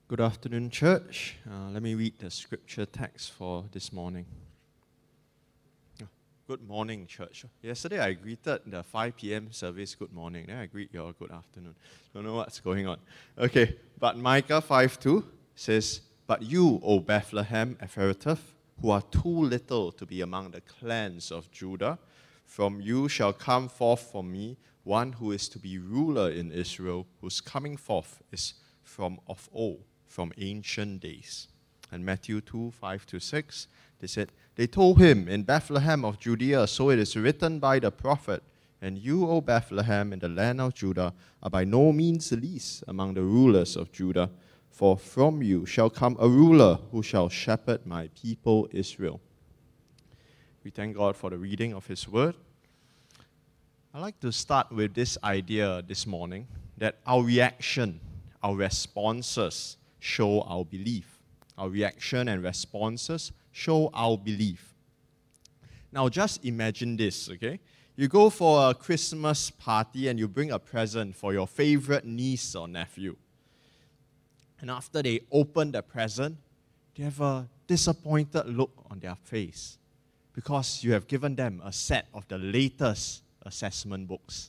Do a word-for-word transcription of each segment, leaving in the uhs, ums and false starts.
Good afternoon, church. Uh, let me read the scripture text for this morning. Good morning, church. Yesterday I greeted the five p.m. service good morning. Then I greet you all good afternoon. Don't know what's going on. Okay, but Micah five two says, "But you, O Bethlehem Ephrathah, who are too little to be among the clans of Judah, from you shall come forth for me one who is to be ruler in Israel, whose coming forth is from of old, from ancient days." And Matthew two, five to six, they said, "They told him, in Bethlehem of Judea, so it is written by the prophet, and you, O Bethlehem, in the land of Judah, are by no means least among the rulers of Judah, for from you shall come a ruler who shall shepherd my people Israel." We thank God for the reading of His word. I'd like to start with this idea this morning, that our reaction, our responses show our belief. Our reaction and responses show our belief. Now just imagine this, okay? You go for a Christmas party and you bring a present for your favorite niece or nephew. And after they open the present, they have a disappointed look on their face because you have given them a set of the latest assessment books.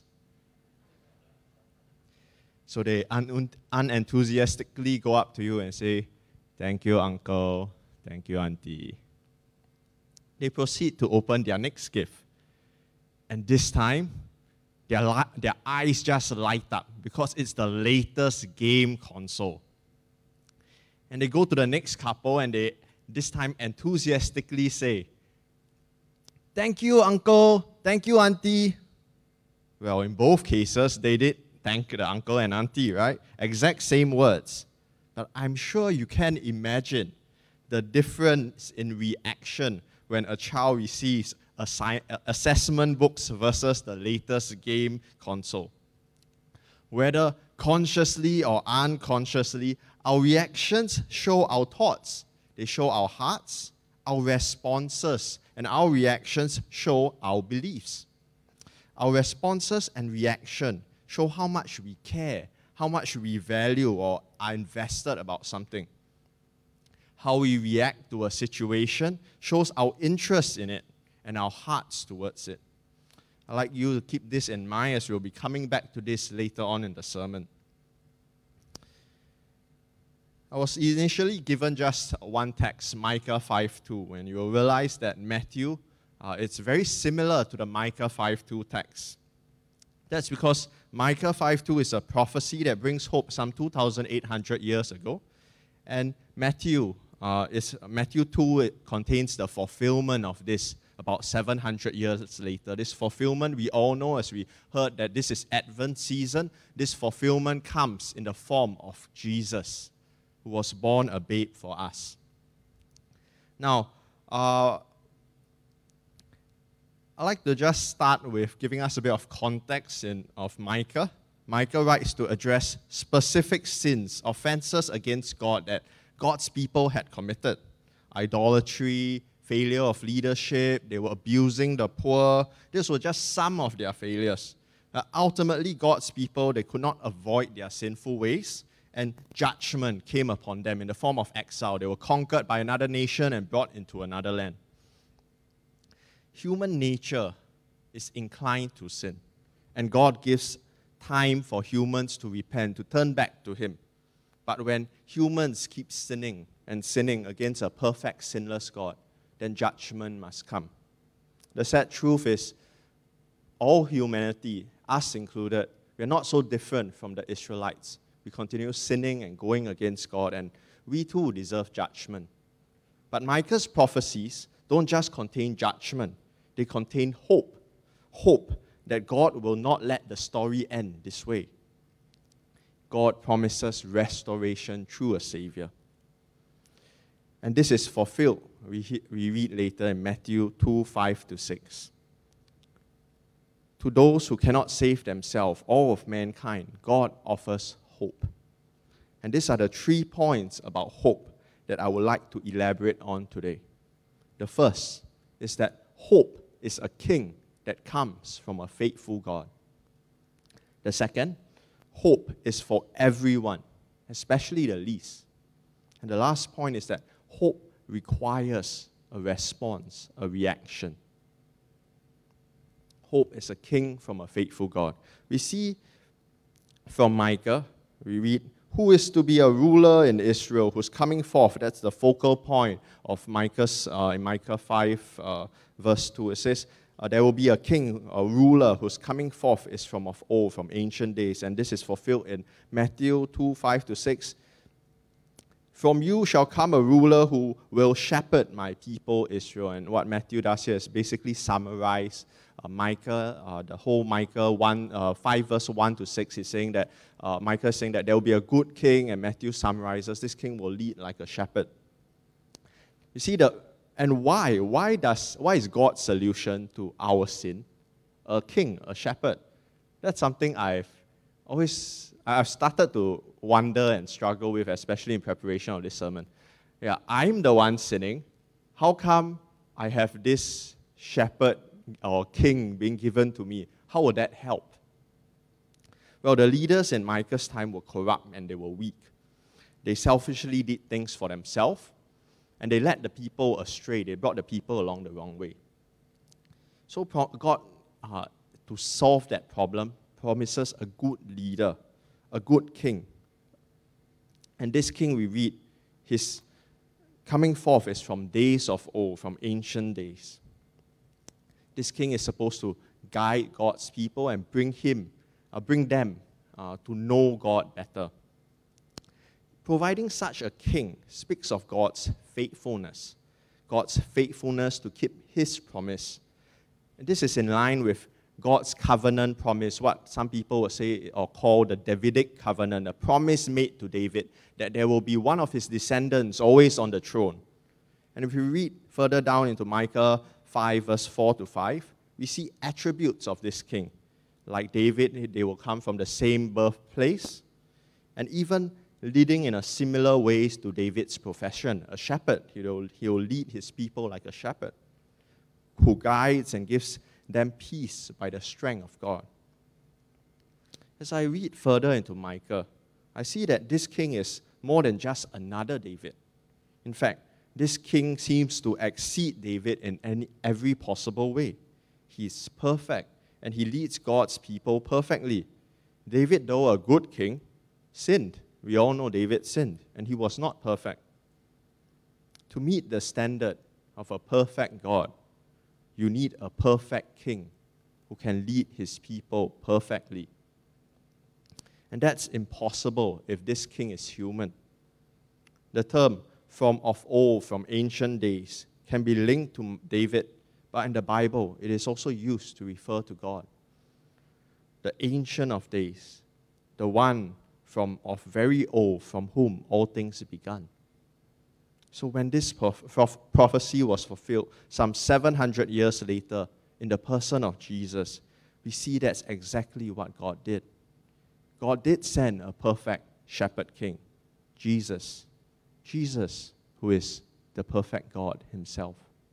So they un- unenthusiastically go up to you and say, "Thank you, uncle. Thank you, auntie." They proceed to open their next gift. And this time, their, li- their eyes just light up because it's the latest game console. And they go to the next couple and they, this time, enthusiastically say, "Thank you, uncle. Thank you, auntie." Well, in both cases, they did thank the uncle and auntie, right? Exact same words. But I'm sure you can imagine the difference in reaction when a child receives assi- assessment books versus the latest game console. Whether consciously or unconsciously, our reactions show our thoughts. They show our hearts, our responses, and our reactions show our beliefs. Our responses and reaction show how much we care, how much we value or are invested about something. How we react to a situation shows our interest in it and our hearts towards it. I'd like you to keep this in mind as we'll be coming back to this later on in the sermon. I was initially given just one text, Micah five two, and you will realize that Matthew, uh, it's very similar to the Micah five two text. That's because Micah five two is a prophecy that brings hope some two thousand eight hundred years ago. And Matthew, uh, is Matthew two it contains the fulfillment of this about seven hundred years later. This fulfillment, we all know, as we heard, that this is Advent season. This fulfillment comes in the form of Jesus, who was born a babe for us. Now, uh, I'd like to just start with giving us a bit of context in, of Micah. Micah writes to address specific sins, offenses against God that God's people had committed. Idolatry, failure of leadership, they were abusing the poor. These were just some of their failures. Uh, ultimately, God's people, they could not avoid their sinful ways, and judgment came upon them in the form of exile. They were conquered by another nation and brought into another land. Human nature is inclined to sin, and God gives time for humans to repent, to turn back to Him. But when humans keep sinning and sinning against a perfect, sinless God, then judgment must come. The sad truth is, all humanity, us included, we are not so different from the Israelites. We continue sinning and going against God, and we too deserve judgment. But Micah's prophecies don't just contain judgment. They contain hope. Hope that God will not let the story end this way. God promises restoration through a Savior. And this is fulfilled. We, we read later in Matthew two, five to six. To those who cannot save themselves, all of mankind, God offers hope. And these are the three points about hope that I would like to elaborate on today. The first is that hope is a king that comes from a faithful God. The second, hope is for everyone, especially the least. And the last point is that hope requires a response, a reaction. Hope is a king from a faithful God. We see from Micah, we read, who is to be a ruler in Israel, who's coming forth. That's the focal point of Micah's, uh, in Micah five, uh, verse two. It says, uh, there will be a king, a ruler, who's coming forth is from of old, from ancient days. And this is fulfilled in Matthew two, five to six. From you shall come a ruler who will shepherd my people Israel. And what Matthew does here is basically summarize uh, Micah, uh, the whole Micah one, uh, five verse one to six. He's saying that, uh, Micah is saying that there will be a good king, and Matthew summarizes this king will lead like a shepherd. You see, the and why? Why does why is God's solution to our sin a king, a shepherd? That's something I've always, I've started to wonder and struggle with, especially in preparation of this sermon. Yeah, I'm the one sinning. How come I have this shepherd or king being given to me? How would that help? Well, the leaders in Micah's time were corrupt and they were weak. They selfishly did things for themselves, and they led the people astray. They brought the people along the wrong way. So God, uh, to solve that problem, promises a good leader, a good king. And this king, we read, his coming forth is from days of old, from ancient days. This king is supposed to guide God's people and bring him, uh, bring them uh, to know God better. Providing such a king speaks of God's faithfulness, God's faithfulness to keep his promise. And this is in line with God's covenant promise, what some people would say or call the Davidic covenant, a promise made to David that there will be one of his descendants always on the throne. And if we read further down into Micah five, verse four to five, we see attributes of this king. Like David, they will come from the same birthplace, and even leading in a similar ways to David's profession, a shepherd. He will, he will lead his people like a shepherd who guides and gives them peace by the strength of God. As I read further into Micah, I see that this king is more than just another David. In fact, this king seems to exceed David in any, every possible way. He's perfect, and he leads God's people perfectly. David, though a good king, sinned. We all know David sinned, and he was not perfect. To meet the standard of a perfect God, you need a perfect king who can lead his people perfectly. And that's impossible if this king is human. The term from of old, from ancient days, can be linked to David, but in the Bible, it is also used to refer to God. The Ancient of Days, the one from of very old, from whom all things began. So when this prof- prof- prophecy was fulfilled, some seven hundred years later, in the person of Jesus, we see that's exactly what God did. God did send a perfect shepherd king, Jesus. Jesus, who is the perfect God himself.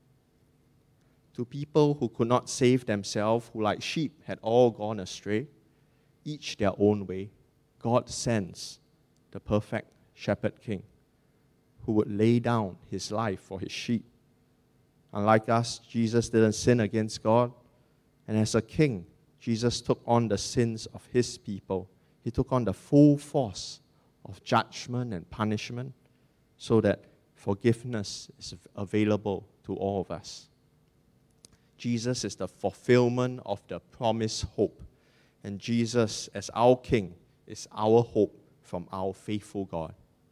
To people who could not save themselves, who like sheep had all gone astray, each their own way, God sends the perfect shepherd king who would lay down his life for his sheep. Unlike us, Jesus didn't sin against God. And as a king, Jesus took on the sins of his people. He took on the full force of judgment and punishment so that forgiveness is available to all of us. Jesus is the fulfillment of the promised hope. And Jesus, as our king, is our hope from our faithful God.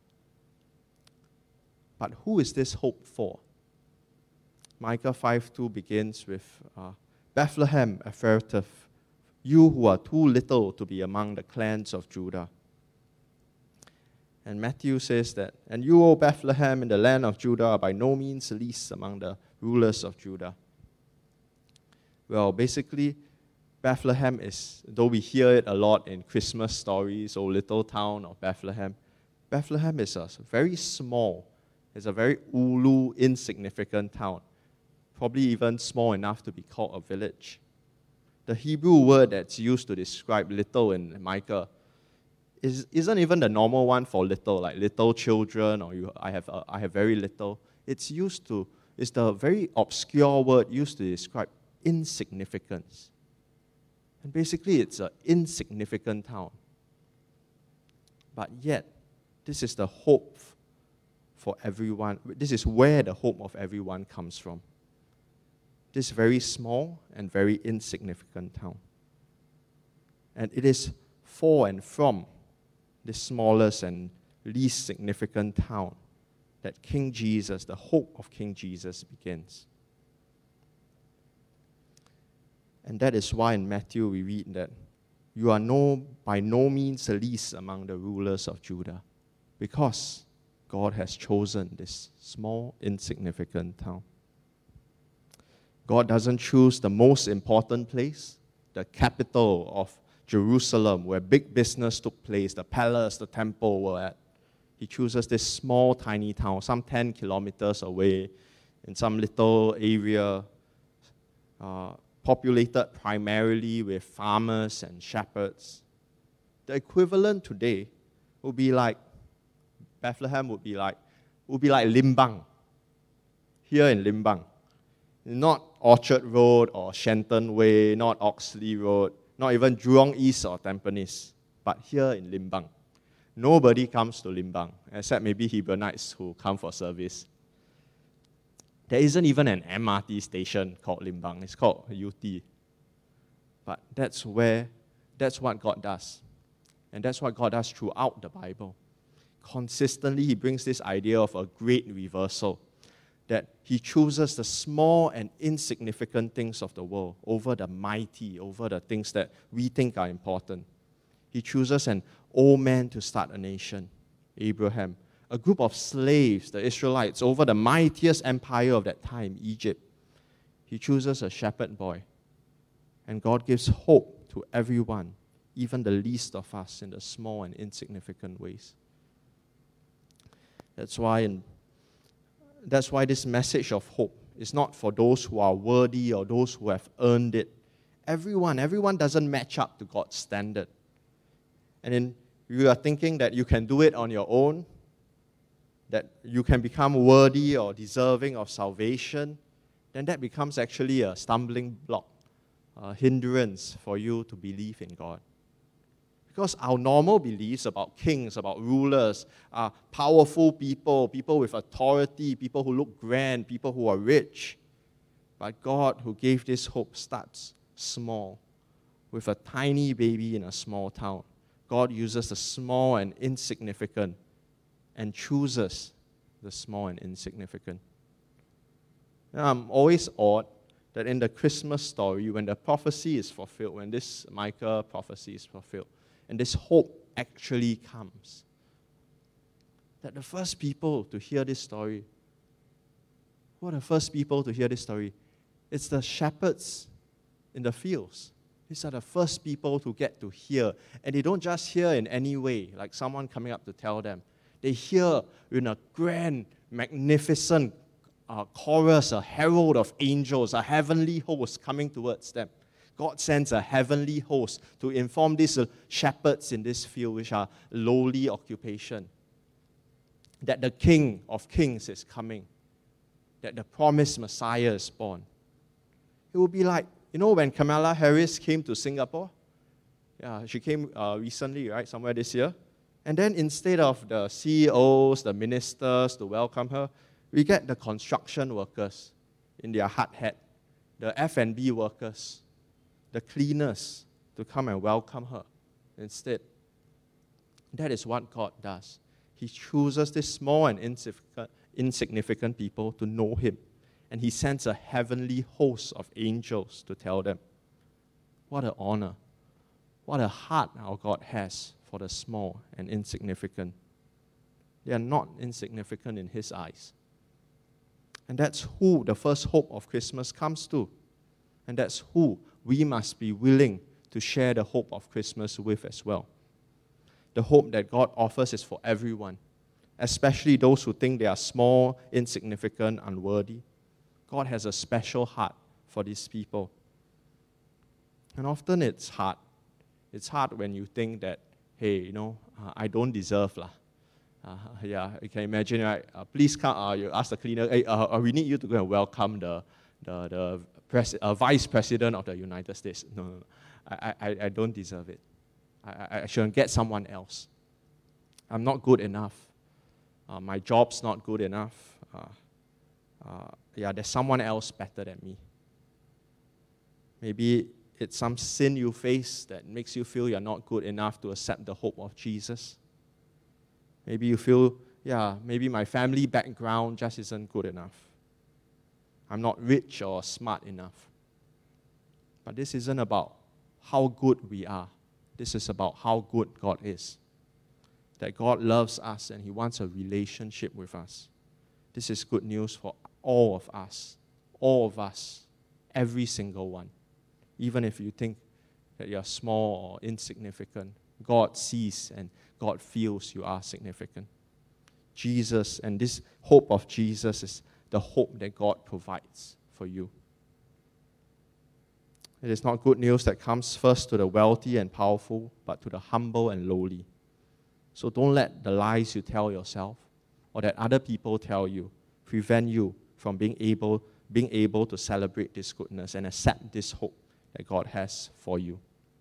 But who is this hope for? Micah five two begins with, uh, Bethlehem Ephrathah, you who are too little to be among the clans of Judah. And Matthew says that, and you, O Bethlehem, in the land of Judah, are by no means least among the rulers of Judah. Well, basically, Bethlehem is, though we hear it a lot in Christmas stories, O little town of Bethlehem, Bethlehem is a very small, it's a very ulu, insignificant town, probably even small enough to be called a village. The Hebrew word that's used to describe little in Micah is, isn't even the normal one for little, like little children, or you, I, have, uh, I have very little. It's used to, it's the very obscure word used to describe insignificance. And basically, it's an insignificant town. But yet, this is the hope for everyone. This is where the hope of everyone comes from. This very small and very insignificant town. And it is for and from the smallest and least significant town that King Jesus, the hope of King Jesus, begins. And that is why in Matthew we read that you are no, by no means the least among the rulers of Judah, because God has chosen this small, insignificant town. God doesn't choose the most important place, the capital of Jerusalem, where big business took place, the palace, the temple were at. He chooses this small, tiny town, some ten kilometers away, in some little area, uh, populated primarily with farmers and shepherds. The equivalent today would be like, Bethlehem would be like, would be like Limbang, here in Limbang. Not Orchard Road or Shenton Way, not Oxley Road, not even Jurong East or Tampines, but here in Limbang. Nobody comes to Limbang, except maybe Hebronites who come for service. There isn't even an M R T station called Limbang. It's called U T. But that's where, that's what God does. And that's what God does throughout the Bible. Consistently, He brings this idea of a great reversal, that He chooses the small and insignificant things of the world over the mighty, over the things that we think are important. He chooses an old man to start a nation, Abraham. A group of slaves, the Israelites, over the mightiest empire of that time, Egypt. He chooses a shepherd boy. And God gives hope to everyone, even the least of us, in the small and insignificant ways. That's why, in, that's why this message of hope is not for those who are worthy or those who have earned it. Everyone, everyone doesn't match up to God's standard. And then you are thinking that you can do it on your own, that you can become worthy or deserving of salvation, then that becomes actually a stumbling block, a hindrance for you to believe in God. Because our normal beliefs about kings, about rulers, are powerful people, people with authority, people who look grand, people who are rich. But God, who gave this hope, starts small, with a tiny baby in a small town. God uses the small and insignificant and chooses the small and insignificant. Now, I'm always awed that in the Christmas story, when the prophecy is fulfilled, when this Micah prophecy is fulfilled, and this hope actually comes, that the first people to hear this story, who are the first people to hear this story? It's the shepherds in the fields. These are the first people to get to hear. And they don't just hear in any way, like someone coming up to tell them. They hear in a grand, magnificent uh, chorus, a herald of angels, a heavenly host coming towards them. God sends a heavenly host to inform these uh, shepherds in this field, which are lowly occupation, that the King of Kings is coming, that the promised Messiah is born. It will be like, you know, when Kamala Harris came to Singapore? Yeah, she came uh, recently, right, somewhere this year. And then instead of the C E Os, the ministers to welcome her, we get the construction workers in their hard hat, the F and B workers, the cleaners to come and welcome her instead. That is what God does. He chooses these small and insignificant, insignificant people to know Him. And He sends a heavenly host of angels to tell them. What an honor. What a heart our God has for the small and insignificant. They are not insignificant in His eyes. And that's who the first hope of Christmas comes to. And that's who we must be willing to share the hope of Christmas with as well. The hope that God offers is for everyone, especially those who think they are small, insignificant, unworthy. God has a special heart for these people. And often it's hard. It's hard when you think that, hey, you know, uh, I don't deserve lah. Uh, yeah, you can imagine, right? Uh, please come. Uh, you ask the cleaner, hey, uh, we need you to go and welcome the the the pres- uh, vice president of the United States. No, no, no. I, I I don't deserve it. I I, I shouldn't get someone else. I'm not good enough. Uh, my job's not good enough. Uh, uh, yeah, there's someone else better than me. Maybe it's some sin you face that makes you feel you're not good enough to accept the hope of Jesus. Maybe you feel, yeah, maybe my family background just isn't good enough. I'm not rich or smart enough. But this isn't about how good we are. This is about how good God is. That God loves us and He wants a relationship with us. This is good news for all of us. All of us. Every single one. Even if you think that you're small or insignificant, God sees and God feels you are significant. Jesus, and this hope of Jesus is the hope that God provides for you. It is not good news that comes first to the wealthy and powerful, but to the humble and lowly. So don't let the lies you tell yourself or that other people tell you prevent you from being able, being able to celebrate this goodness and accept this hope that God has for you.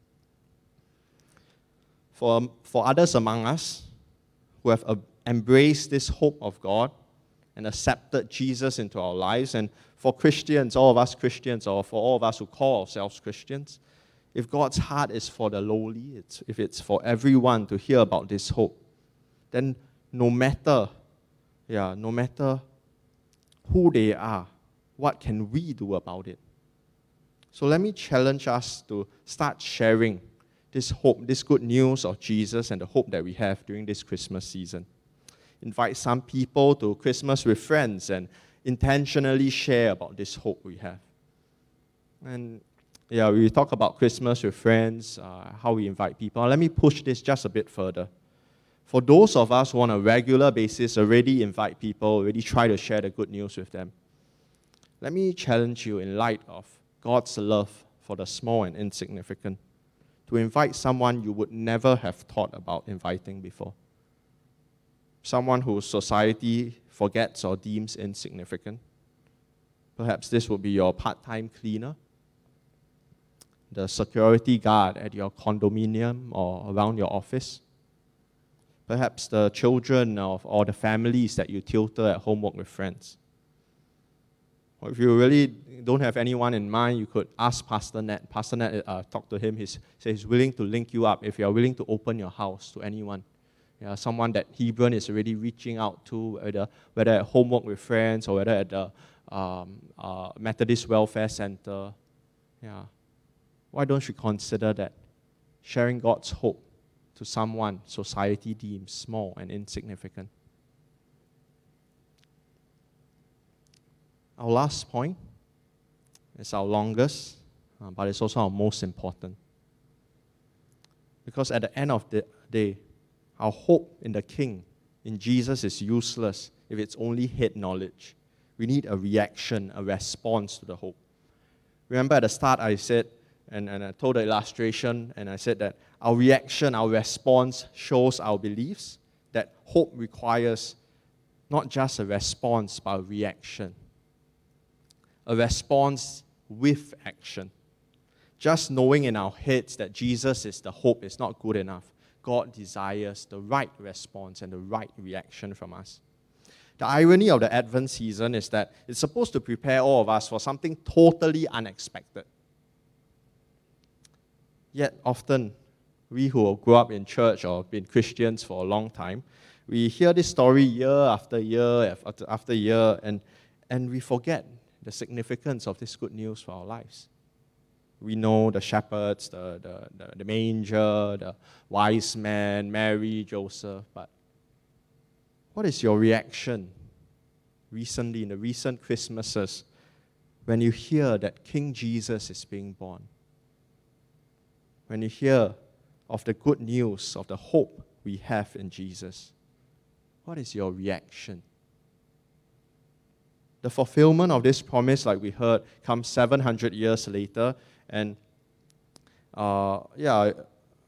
For, for others among us who have uh, embraced this hope of God and accepted Jesus into our lives, and for Christians, all of us Christians, or for all of us who call ourselves Christians, if God's heart is for the lowly, it's, if it's for everyone to hear about this hope, then no matter, yeah, no matter who they are, what can we do about it? So let me challenge us to start sharing this hope, this good news of Jesus and the hope that we have during this Christmas season. Invite some people to Christmas with friends and intentionally share about this hope we have. And yeah, we talk about Christmas with friends, uh, how we invite people. Let me push this just a bit further. For those of us who on a regular basis already invite people, already try to share the good news with them, let me challenge you in light of God's love for the small and insignificant, to invite someone you would never have thought about inviting before. Someone whose society forgets or deems insignificant. Perhaps this would be your part-time cleaner, the security guard at your condominium or around your office. Perhaps the children of, or the families that you tutor at homework with friends. Or if you really don't have anyone in mind, you could ask Pastor Nat. Pastor Nat, uh, talk to him. He's, he's willing to link you up if you're willing to open your house to anyone. Yeah, someone that Hebron is already reaching out to, whether, whether at homework with friends or whether at the um, uh, Methodist Welfare Center. Yeah. Why don't you consider that? Sharing God's hope to someone society deems small and insignificant. Our last point is our longest, uh, but it's also our most important. Because at the end of the day, our hope in the King, in Jesus, is useless if it's only head knowledge. We need a reaction, a response to the hope. Remember at the start I said, and, and I told the illustration, and I said that our reaction, our response shows our beliefs, that hope requires not just a response, but a reaction. A response with action. Just knowing in our heads that Jesus is the hope is not good enough. God desires the right response and the right reaction from us. The irony of the Advent season is that it's supposed to prepare all of us for something totally unexpected. Yet often, we who grew up in church or been Christians for a long time, we hear this story year after year after, after year, and, and we forget the significance of this good news for our lives. We know the shepherds, the, the, the, the manger, the wise men, Mary, Joseph, but what is your reaction recently in the recent Christmases when you hear that King Jesus is being born? When you hear of the good news, of the hope we have in Jesus, what is your reaction? The fulfillment of this promise, like we heard, comes seven hundred years later. And uh, yeah,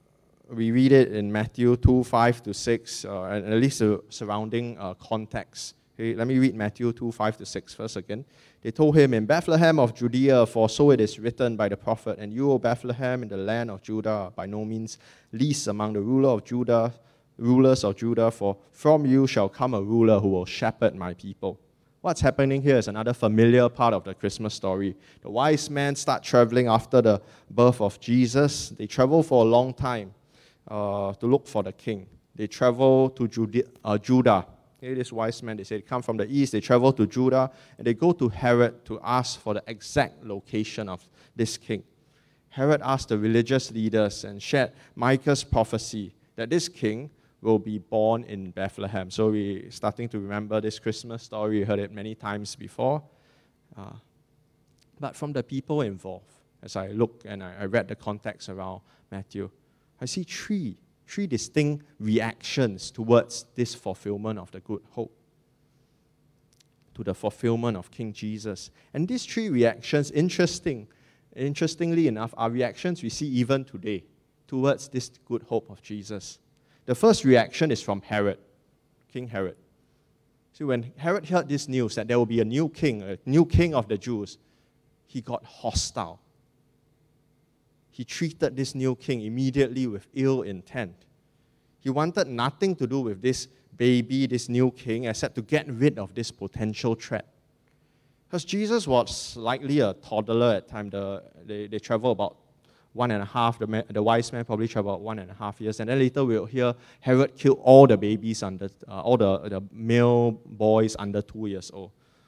we read it in Matthew two, five to six, uh, and at least the surrounding uh, context. Okay, let me read Matthew two, five to six first again. They told him, "In Bethlehem of Judea, for so it is written by the prophet, and you, O Bethlehem, in the land of Judah, by no means least among the ruler of Judah, rulers of Judah, for from you shall come a ruler who will shepherd my people." What's happening here is another familiar part of the Christmas story. The wise men start traveling after the birth of Jesus. They travel for a long time uh, to look for the king. They travel to Jude- uh, Judah. Okay, these wise men, they say they come from the east. They travel to Judah, and they go to Herod to ask for the exact location of this king. Herod asked the religious leaders and shared Micah's prophecy that this king will be born in Bethlehem. So we're starting to remember this Christmas story. We heard it many times before. Uh, but from the people involved, as I look and I, I read the context around Matthew, I see three, three distinct reactions towards this fulfillment of the good hope, to the fulfillment of King Jesus. And these three reactions, interesting, interestingly enough, are reactions we see even today towards this good hope of Jesus. The first reaction is from Herod, King Herod. See, when Herod heard this news that there will be a new king, a new king of the Jews, he got hostile. He treated this new king immediately with ill intent. He wanted nothing to do with this baby, this new king, except to get rid of this potential threat. Because Jesus was likely a toddler at the time. The, they, they travel about one and a half, the, the wise men probably travel about one and a half years. And then later we'll hear Herod killed all the babies, under, uh, all the, the male boys under two years old.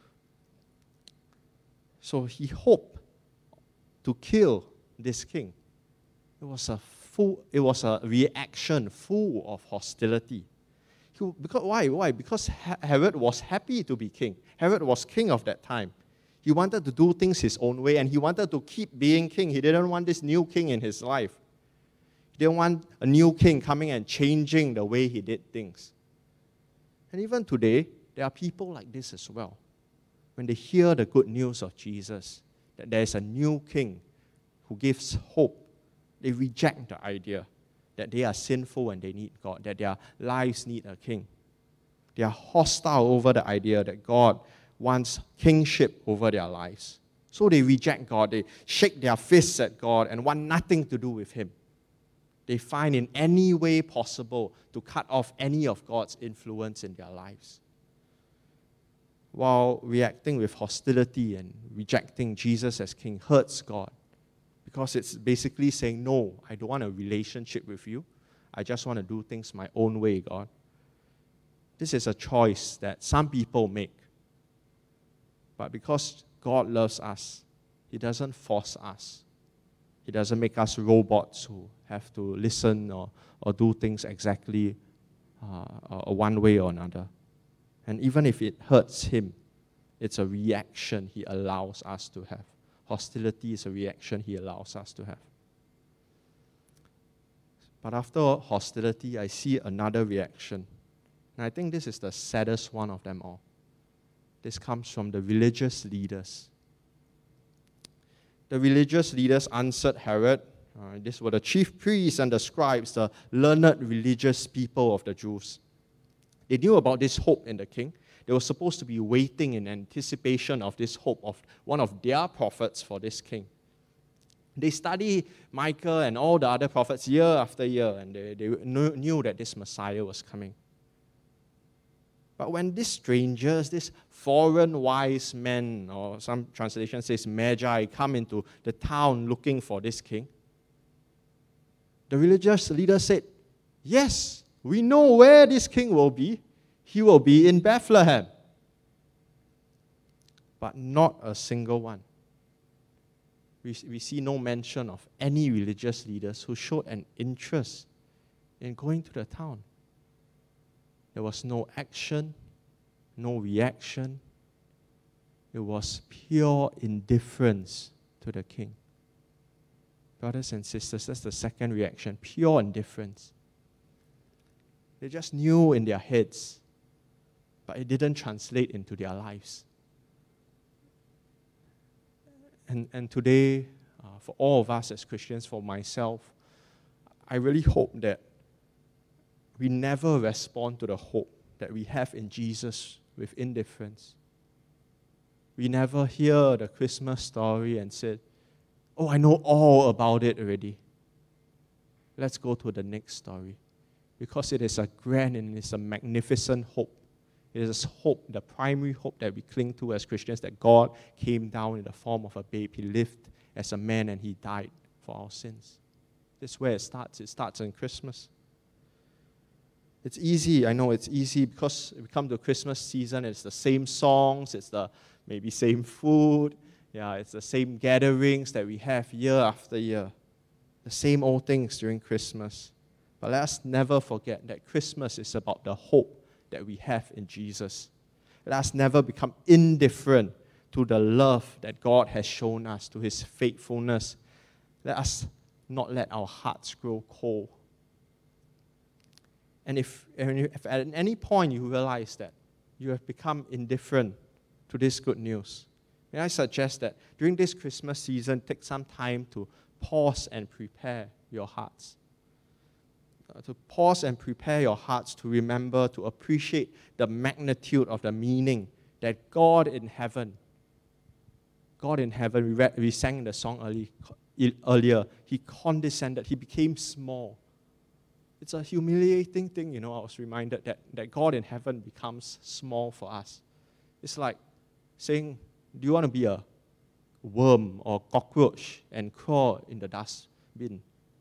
So he hoped to kill this king. It was a full, it was a reaction full of hostility. He, because, why? Why? Because Herod was happy to be king. Herod was king of that time. He wanted to do things his own way, and he wanted to keep being king. He didn't want this new king in his life. He didn't want a new king coming and changing the way he did things. And even today, there are people like this as well. When they hear the good news of Jesus, that there is a new king who gives hope, they reject the idea that they are sinful and they need God, that their lives need a king. They are hostile over the idea that God wants kingship over their lives. So they reject God. They shake their fists at God and want nothing to do with Him. They find in any way possible to cut off any of God's influence in their lives. While reacting with hostility and rejecting Jesus as king hurts God, because it's basically saying, no, I don't want a relationship with you. I just want to do things my own way, God. This is a choice that some people make. But because God loves us, He doesn't force us. He doesn't make us robots who have to listen or, or do things exactly uh, one way or another. And even if it hurts Him, it's a reaction He allows us to have. Hostility is a reaction He allows us to have. But after hostility, I see another reaction. And I think this is the saddest one of them all. This comes from the religious leaders. The religious leaders answered Herod. Uh, these were the chief priests and the scribes, the learned religious people of the Jews. They knew about this hope in the king. They were supposed to be waiting in anticipation of this hope of one of their prophets for this king. They studied Micah and all the other prophets year after year, and they, they knew that this Messiah was coming. But when these strangers, these foreign wise men, or some translation says magi, come into the town looking for this king, the religious leader said, yes, we know where this king will be. He will be in Bethlehem. But not a single one. We, we see no mention of any religious leaders who showed an interest in going to the town. There was no action, no reaction. It was pure indifference to the king. Brothers and sisters, that's the second reaction, pure indifference. They just knew in their heads, but it didn't translate into their lives. And, and today, uh, for all of us as Christians, for myself, I really hope that we never respond to the hope that we have in Jesus with indifference. We never hear the Christmas story and say, oh, I know all about it already. Let's go to the next story. Because it is a grand and it's a magnificent hope. It is hope, the primary hope that we cling to as Christians, that God came down in the form of a babe. He lived as a man and He died for our sins. This is where it starts. It starts on Christmas. It's easy, I know it's easy, because we come to Christmas season, it's the same songs, it's the maybe same food, yeah, it's the same gatherings that we have year after year. The same old things during Christmas. But let us never forget that Christmas is about the hope that we have in Jesus. Let us never become indifferent to the love that God has shown us, to His faithfulness. Let us not let our hearts grow cold. And if, if at any point you realize that you have become indifferent to this good news, may I suggest that during this Christmas season, take some time to pause and prepare your hearts. Uh, to pause and prepare your hearts to remember, to appreciate the magnitude of the meaning that God in heaven, God in heaven, we, read, we sang the song early, earlier, He condescended, He became small. It's a humiliating thing, you know. I was reminded that, that God in heaven becomes small for us. It's like saying, do you want to be a worm or cockroach and crawl in the dustbin?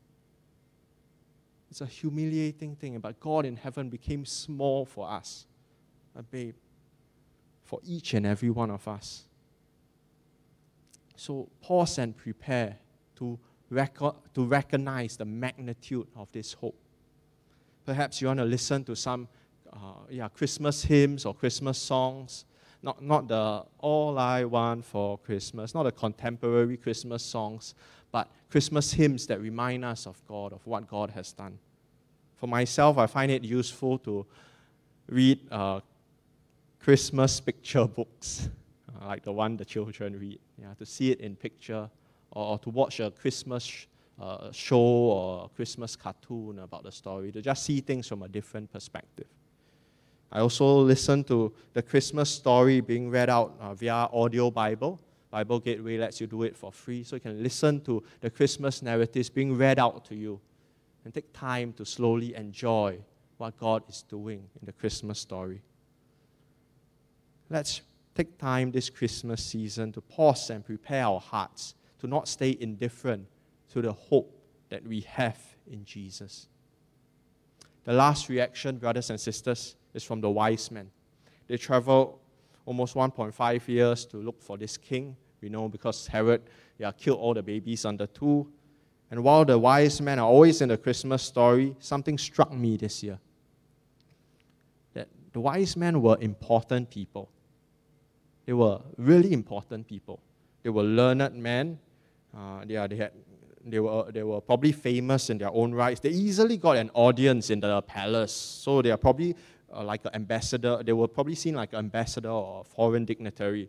It's a humiliating thing, but God in heaven became small for us, a babe, for each and every one of us. So pause and prepare to, rec- to recognize the magnitude of this hope. Perhaps you want to listen to some uh, yeah, Christmas hymns or Christmas songs, not, not the All I Want for Christmas, not the contemporary Christmas songs, but Christmas hymns that remind us of God, of what God has done. For myself, I find it useful to read uh, Christmas picture books, uh, like the one the children read, yeah, to see it in picture, or, or to watch a Christmas Uh, show or a Christmas cartoon about the story, to just see things from a different perspective. I also listen to the Christmas story being read out uh, via audio Bible. Bible Gateway lets you do it for free, so you can listen to the Christmas narratives being read out to you and take time to slowly enjoy what God is doing in the Christmas story. Let's take time this Christmas season to pause and prepare our hearts to not stay indifferent to the hope that we have in Jesus. The last reaction, brothers and sisters, is from the wise men. They traveled almost one point five years to look for this king. We know because Herod yeah, killed all the babies under two. And while the wise men are always in the Christmas story, something struck me this year. That the wise men were important people. They were really important people. They were learned men. Uh, they, they had They were, they were probably famous in their own rights. They easily got an audience in the palace. So they are probably uh, like an ambassador. They were probably seen like an ambassador or a foreign dignitary.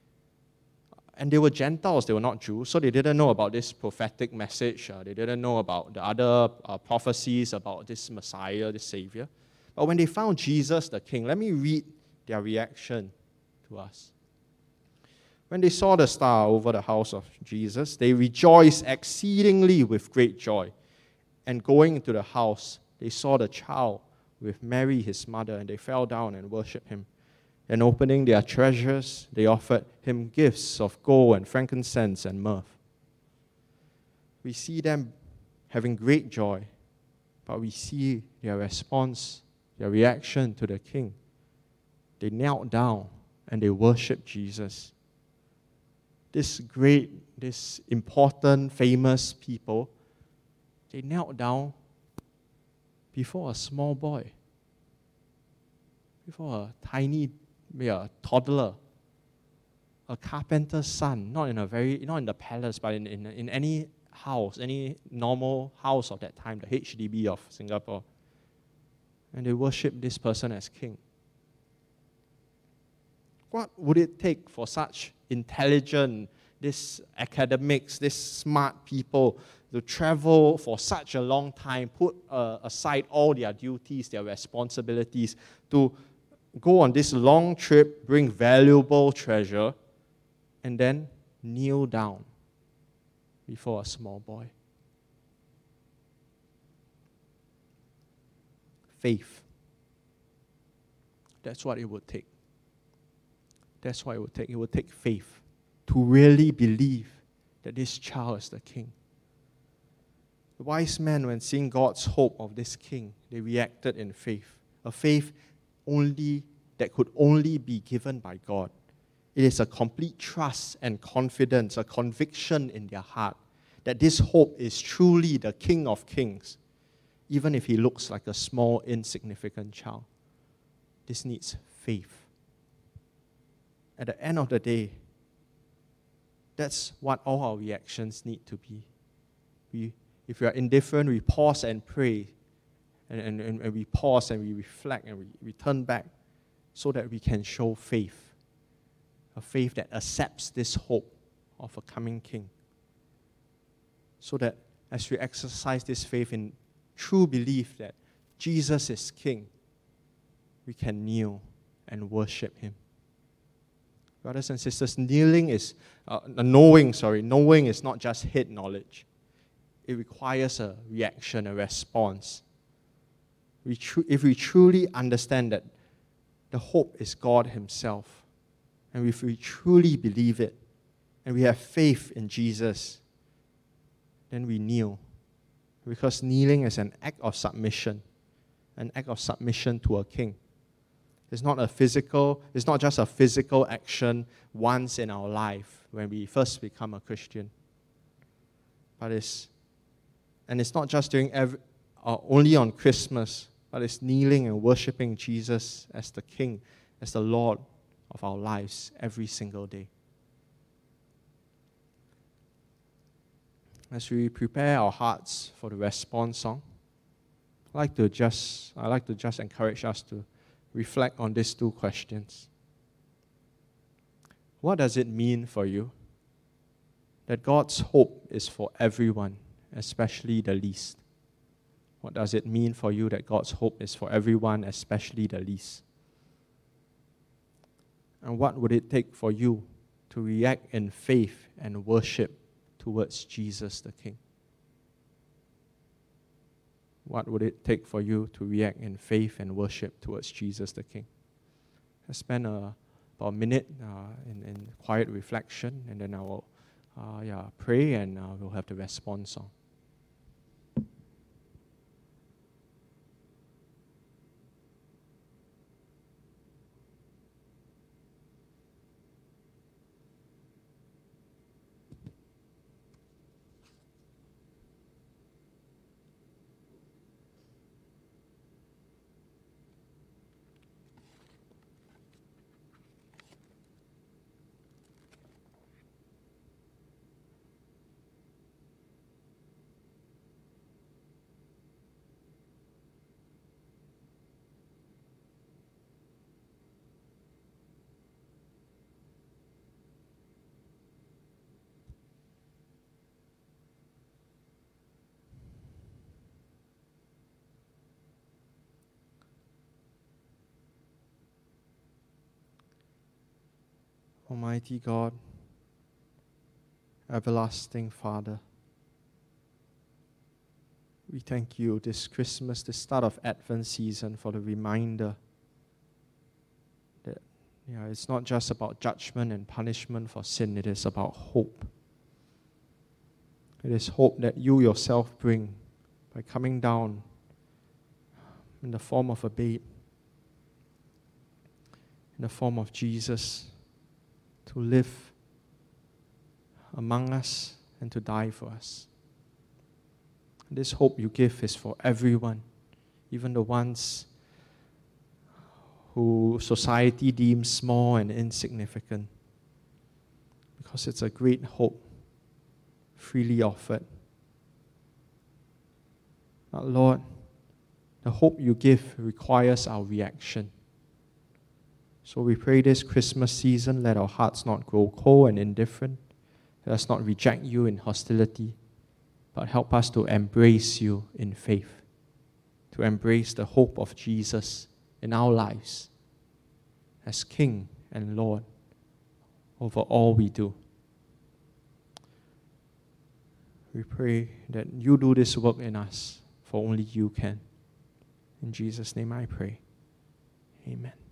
And they were Gentiles. They were not Jews. So they didn't know about this prophetic message. Uh, they didn't know about the other uh, prophecies about this Messiah, this Savior. But when they found Jesus the King, let me read their reaction to us. When they saw the star over the house of Jesus, they rejoiced exceedingly with great joy. And going into the house, they saw the child with Mary, his mother, and they fell down and worshipped him. And opening their treasures, they offered him gifts of gold and frankincense and myrrh. We see them having great joy, but we see their response, their reaction to the king. They knelt down and they worshipped Jesus. This great, this important, famous people, they knelt down before a small boy, before a tiny, yeah, toddler, a carpenter's son, not in a very, not in the palace, but in, in, in any house, any normal house of that time, the H D B of Singapore. And they worship this person as king. What would it take for such intelligent, these academics, these smart people, to travel for such a long time, put uh, aside all their duties, their responsibilities, to go on this long trip, bring valuable treasure, and then kneel down before a small boy. Faith. That's what it would take. That's what it would take. It would take faith to really believe that this child is the king. The wise men, when seeing God's hope of this king, they reacted in faith. A faith only that could only be given by God. It is a complete trust and confidence, a conviction in their heart that this hope is truly the King of Kings, even if he looks like a small, insignificant child. This needs faith. At the end of the day, that's what all our reactions need to be. We, if we are indifferent, we pause and pray, and, and, and we pause and we reflect and we, we turn back so that we can show faith, a faith that accepts this hope of a coming king. So that as we exercise this faith in true belief that Jesus is king, we can kneel and worship him. Brothers and sisters, kneeling is, uh, knowing, sorry, knowing is not just head knowledge. It requires a reaction, a response. We tr- if we truly understand that the hope is God himself, and if we truly believe it, and we have faith in Jesus, then we kneel. Because kneeling is an act of submission, an act of submission to a king. It's not a physical, it's not just a physical action once in our life when we first become a Christian. But it's, and it's not just during every, uh, only on Christmas, but it's kneeling and worshiping Jesus as the King, as the Lord of our lives every single day. As we prepare our hearts for the response song, I'd like to just, I'd like to just encourage us to reflect on these two questions. What does it mean for you that God's hope is for everyone, especially the least? What does it mean for you that God's hope is for everyone, especially the least? And what would it take for you to react in faith and worship towards Jesus the King? What would it take for you to react in faith and worship towards Jesus the King? I spend a, about a minute uh, in, in quiet reflection, and then I will uh, yeah, pray, and uh, we'll have the response song. Almighty God, everlasting Father, we thank you this Christmas, the start of Advent season, for the reminder that yeah, it's not just about judgment and punishment for sin, it is about hope. It is hope that you yourself bring by coming down in the form of a babe, in the form of Jesus, to live among us and to die for us. This hope you give is for everyone, even the ones who society deems small and insignificant, because it's a great hope freely offered. But Lord, the hope you give requires our reaction. So we pray this Christmas season, let our hearts not grow cold and indifferent, Let us not reject you in hostility, but help us to embrace you in faith, to embrace the hope of Jesus in our lives as King and Lord over all we do. We pray that you do this work in us, for only you can. In Jesus' name I pray. Amen.